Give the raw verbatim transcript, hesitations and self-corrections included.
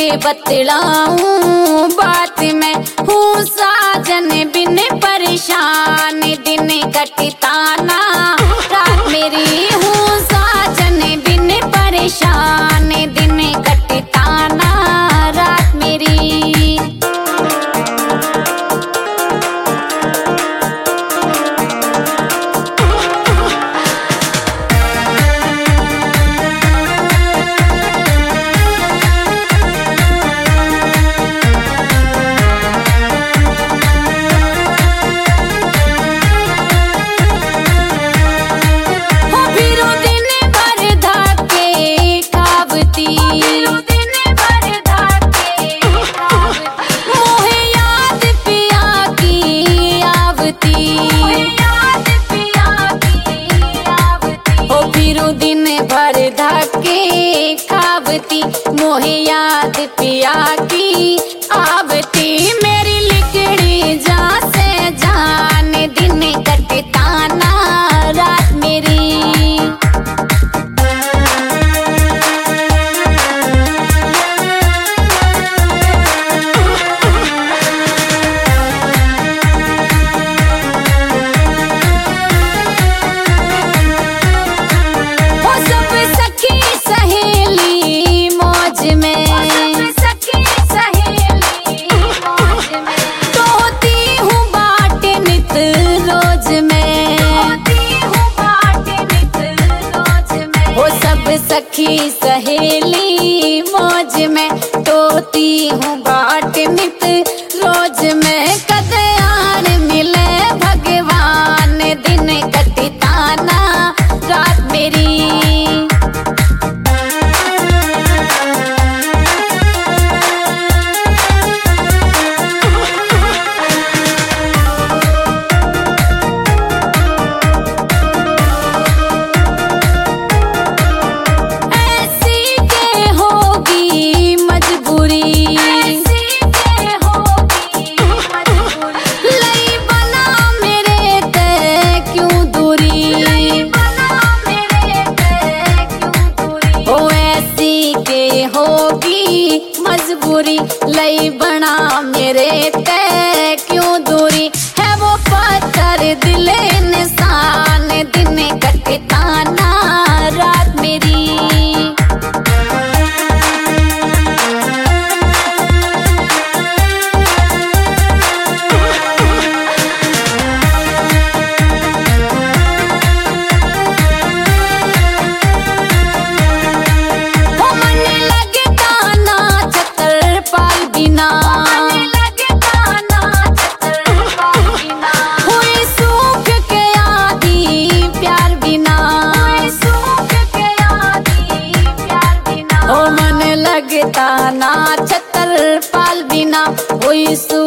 बतलाऊं बात मैं हूँ साजन बिन परेशान दिन कटता ना रात मेरी हूँ साजन बिन परेशान दिन कटता ना रात मेरी। दिन भर धक्के खावती मोहे याद पिया की आवती मेरी लिकड़ी जा से जान दिन कटता ना रात मेरी। सखी सहेली मौज में तोती हूँ बाट नित रोज में कदयार मिले भगवान दिन कटता ना रात मेरी। मजबूरी लई बना मेरे ते क्यों दूरी है वो पत्थर दिल इंसान दिन कटता ना रात मेरी। लगता ना छतर पाल बिना हुई सु